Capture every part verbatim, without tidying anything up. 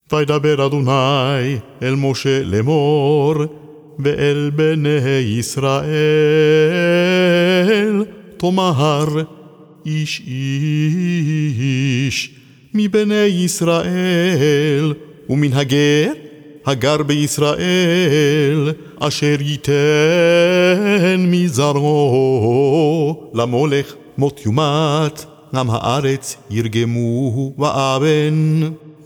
וידבר אדוני אל משה לאמור, ואל בני ישראל תאמר, איש איש מבני ישראל ומן הגר הגר בישראל, אשר ייתן מזרעו למולך מות יומת, גם הארץ ירגמו ואבן.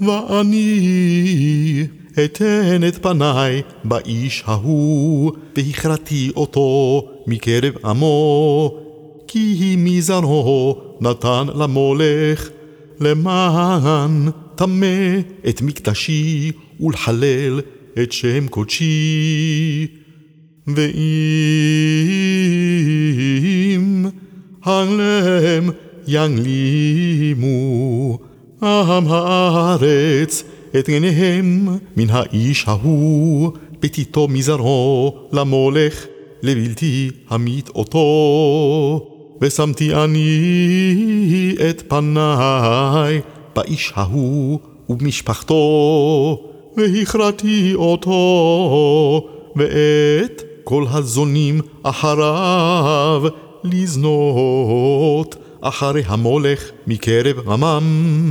ואני אתן את פניי באיש ההוא, והכרתי אותו מקרב עמו, כי מזרעו נתן למולך, למען טמא את מקדשי ולחלל את שם קודשי. ואם הלם ינלימו עם הארץ את עיניהם מן האיש ההוא, בתיתו מזרעו למולך לבלתי המית אותו. ושמתי אני את פניי באיש ההוא ובמשפחתו, והכרתי אותו ואת כל הזונים אחריו לזנות אחרי המולך מקרב עמם.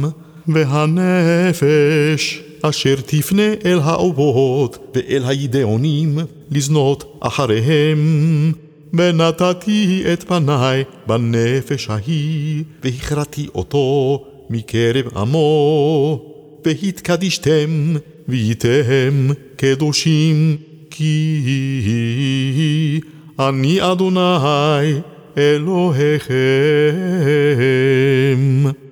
והנפש אשר תפנה אל האובות ואל הידעונים לזנות אחריהם, ונתתי את פניי בנפש ההיא, והכרתי אותו מקרב עמו, והתקדישתם והייתם קדושים, כי אני אדוני אלוהיכם.